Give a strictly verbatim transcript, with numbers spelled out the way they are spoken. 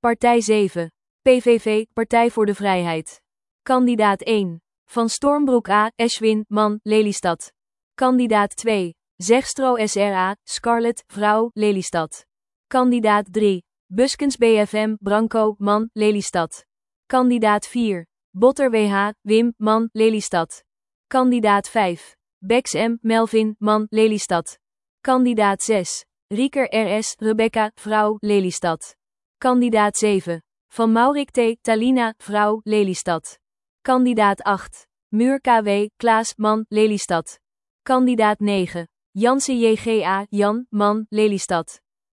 Partij zeven. P V V, Partij voor de Vrijheid. Kandidaat één. Van Stormbroek A. Eschwin, man, Lelystad. Kandidaat twee. Zegstro S R A. Scarlett, vrouw, Lelystad. Kandidaat drie. Buskens B F M, Branco, man, Lelystad. Kandidaat vier. Botter W H, Wim, man, Lelystad. Kandidaat vijf. Bex M, Melvin, man, Lelystad. Kandidaat zes. Rieker R S, Rebecca, vrouw, Lelystad. Kandidaat zeven. Van Maurik T, Talina, vrouw, Lelystad. Kandidaat acht. Muur K W, Klaas, man, Lelystad. Kandidaat negen. Jansen J G A, Jan, man, Lelystad.